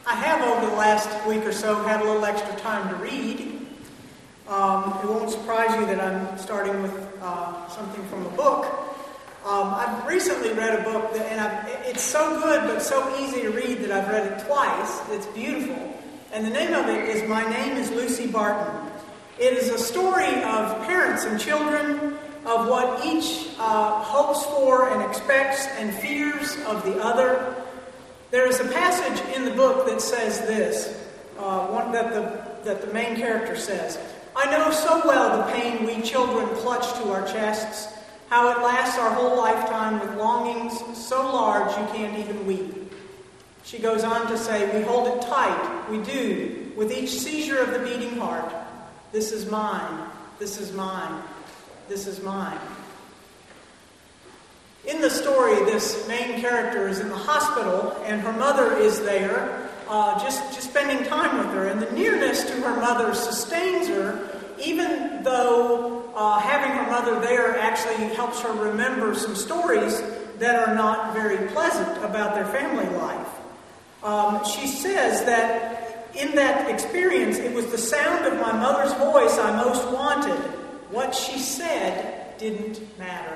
I have over the last week or so had a little extra time to read. It won't surprise you that I'm starting with something from a book. I've recently read a book, it's so good but so easy to read that I've read it twice. It's beautiful. And the name of it is My Name is Lucy Barton. It is a story of parents and children, of what each hopes for and expects and fears of the other. There is a passage in the book that says this, that the main character says, "I know so well the pain we children clutch to our chests, how it lasts our whole lifetime with longings so large you can't even weep." She goes on to say, "We hold it tight, we do, with each seizure of the beating heart. This is mine, this is mine, this is mine." In the story, this main character is in the hospital, and her mother is there, just spending time with her. And the nearness to her mother sustains her, even though having her mother there actually helps her remember some stories that are not very pleasant about their family life. She says that in that experience, it was the sound of my mother's voice I most wanted. What she said didn't matter.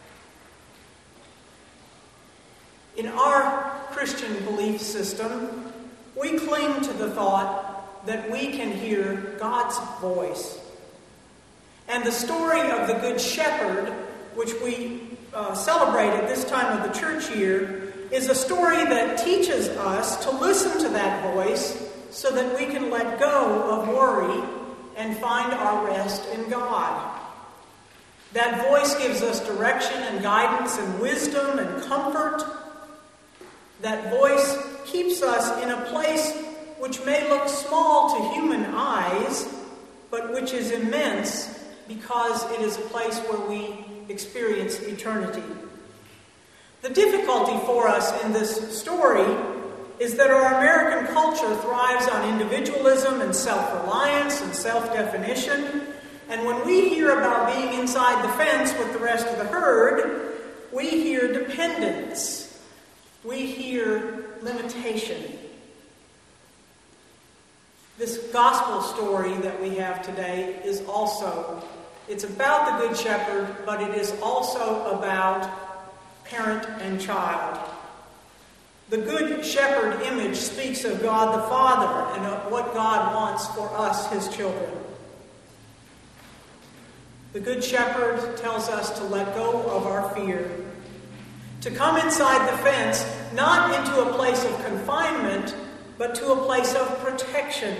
In our Christian belief system, we cling to the thought that we can hear God's voice. And the story of the Good Shepherd, which we celebrate at this time of the church year, is a story that teaches us to listen to that voice so that we can let go of worry and find our rest in God. That voice gives us direction and guidance and wisdom and comfort. That voice keeps us in a place which may look small to human eyes, but which is immense because it is a place where we experience eternity. The difficulty for us in this story is that our American culture thrives on individualism and self-reliance and self-definition. And when we hear about being inside the fence with the rest of the herd, we hear dependence. We hear limitation. This gospel story that we have today is it's about the Good Shepherd, but it is also about parent and child. The Good Shepherd image speaks of God the Father and of what God wants for us, His children. The Good Shepherd tells us to let go of our fear, to come inside the fence, not into a place of confinement, but to a place of protection.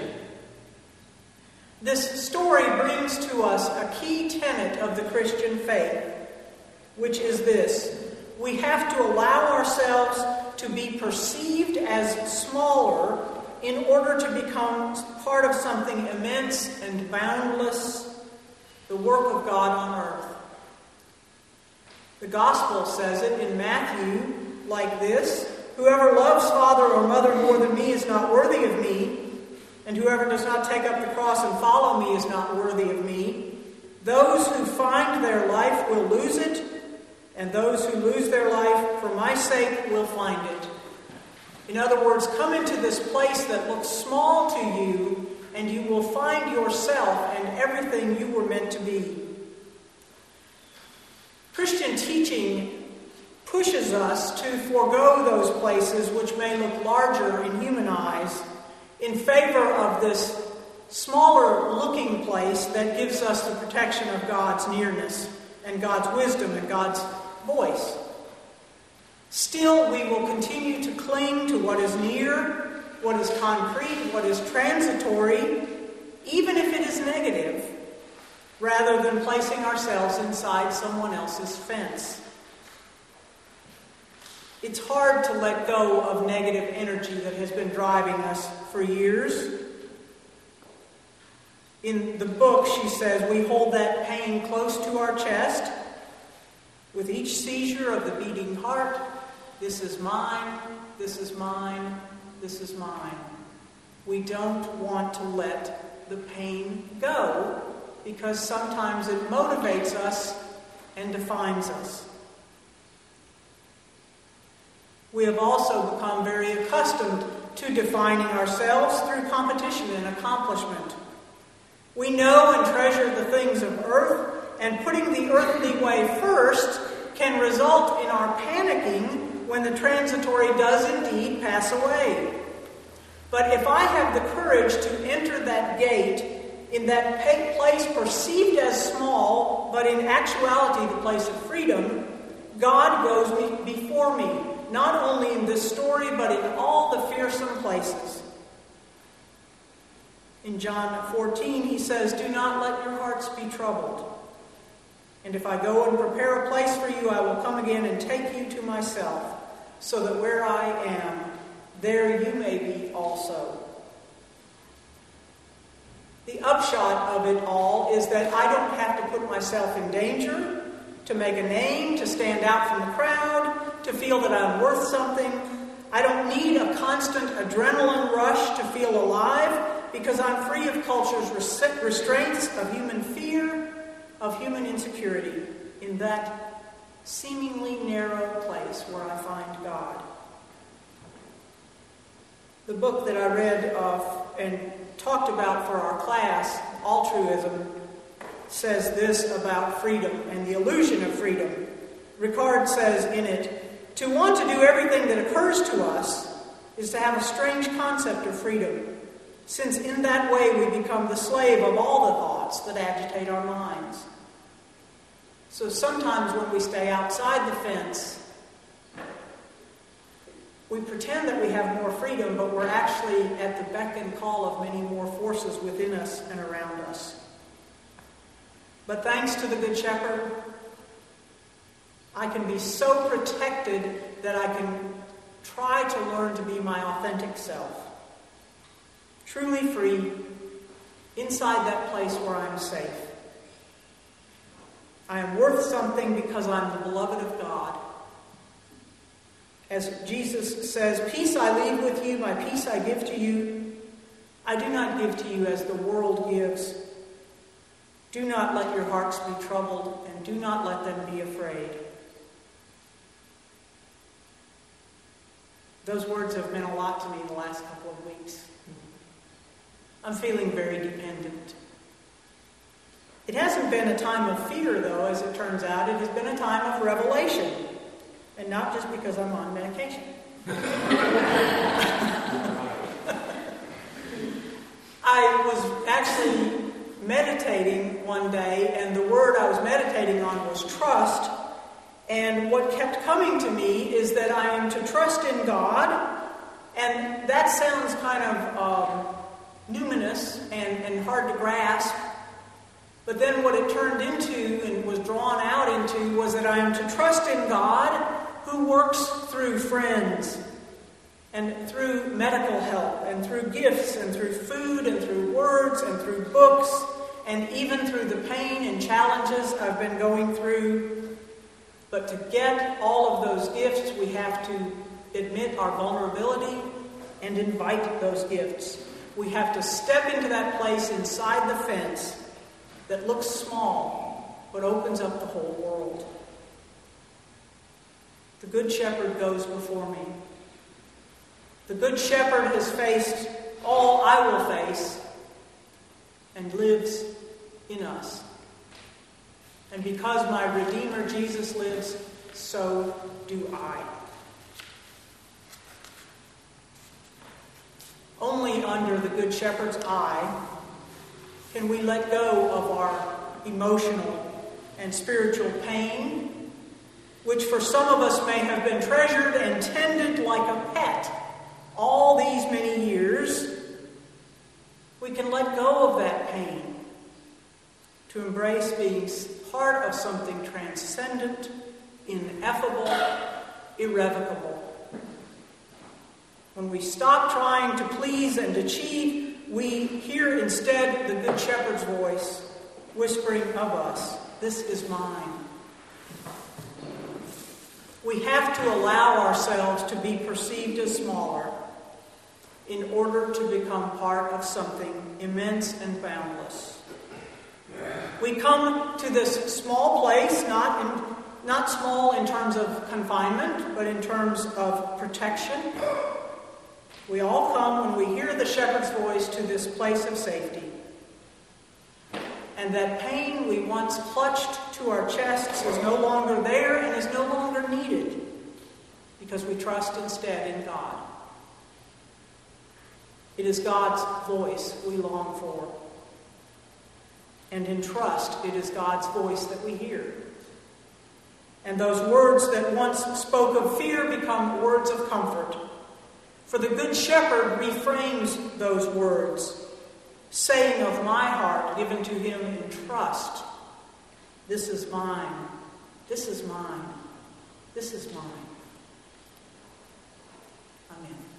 This story brings to us a key tenet of the Christian faith, which is this: we have to allow ourselves to be perceived as smaller in order to become part of something immense and boundless, the work of God on earth. The Gospel says it in Matthew like this: "Whoever loves father or mother more than me is not worthy of me, and whoever does not take up the cross and follow me is not worthy of me. Those who find their life will lose it, and those who lose their life for my sake will find it." In other words, come into this place that looks small to you, and you will find yourself and everything you were meant to be. Christian teaching pushes us to forego those places which may look larger in human eyes in favor of this smaller looking place that gives us the protection of God's nearness and God's wisdom and God's voice. Still, we will continue to cling to what is near, what is concrete, what is transitory, even if it is negative, rather than placing ourselves inside someone else's fence. It's hard to let go of negative energy that has been driving us for years. In the book, she says, we hold that pain close to our chest. With each seizure of the beating heart, this is mine, this is mine, this is mine. We don't want to let the pain go because sometimes it motivates us and defines us. We have also become very accustomed to defining ourselves through competition and accomplishment. We know and treasure the things of earth, and putting the earthly way first can result in our panicking when the transitory does indeed pass away. But if I have the courage to enter that gate in that place perceived as small, but in actuality the place of freedom, God goes before me, not only in this story, but in all the fearsome places. In John 14, he says, "Do not let your hearts be troubled. And if I go and prepare a place for you, I will come again and take you to myself, so that where I am, there you may be also." The upshot of it all is that I don't have to put myself in danger, to make a name, to stand out from the crowd, to feel that I'm worth something. I don't need a constant adrenaline rush to feel alive, because I'm free of culture's restraints, of human fear, of human insecurity, in that seemingly narrow place where I find God. The book that I read and talked about for our class, Altruism, says this about freedom and the illusion of freedom. Ricard says in it, "To want to do everything that occurs to us is to have a strange concept of freedom, since in that way we become the slave of all the thoughts that agitate our minds." So sometimes when we stay outside the fence, we pretend that we have more freedom, but we're actually at the beck and call of many more forces within us and around us. But thanks to the Good Shepherd, I can be so protected that I can try to learn to be my authentic self. Truly free, inside that place where I'm safe. I am worth something because I'm the beloved of God. As Jesus says, "Peace I leave with you, my peace I give to you. I do not give to you as the world gives. Do not let your hearts be troubled, and do not let them be afraid." Those words have meant a lot to me the last couple of weeks. I'm feeling very dependent. It hasn't been a time of fear, though, as it turns out. It has been a time of revelation. And not just because I'm on medication. I was actually meditating one day, and the word I was meditating on was trust. And what kept coming to me is that I am to trust in God. And that sounds kind of numinous and hard to grasp. But then what it turned into and was drawn out into was that I am to trust in God, who works through friends and through medical help and through gifts and through food and through words and through books and even through the pain and challenges I've been going through. But to get all of those gifts, we have to admit our vulnerability and invite those gifts. We have to step into that place inside the fence that looks small but opens up the whole world. The Good Shepherd goes before me. The Good Shepherd has faced all I will face and lives in us. And because my Redeemer Jesus lives, so do I. Only under the Good Shepherd's eye can we let go of our emotional and spiritual pain, which for some of us may have been treasured and tended like a pet all these many years. We can let go of that pain to embrace being part of something transcendent, ineffable, irrevocable. When we stop trying to please and achieve, we hear instead the Good Shepherd's voice whispering of us, "This is mine." We have to allow ourselves to be perceived as smaller in order to become part of something immense and boundless. We come to this small place, not small in terms of confinement, but in terms of protection. We all come when we hear the shepherd's voice to this place of safety. And that pain we once clutched to our chests is no longer there and is no longer needed because we trust instead in God. It is God's voice we long for. And in trust, it is God's voice that we hear. And those words that once spoke of fear become words of comfort. For the Good Shepherd reframes those words, saying of my heart given to him in trust, this is mine, this is mine, this is mine. Amen.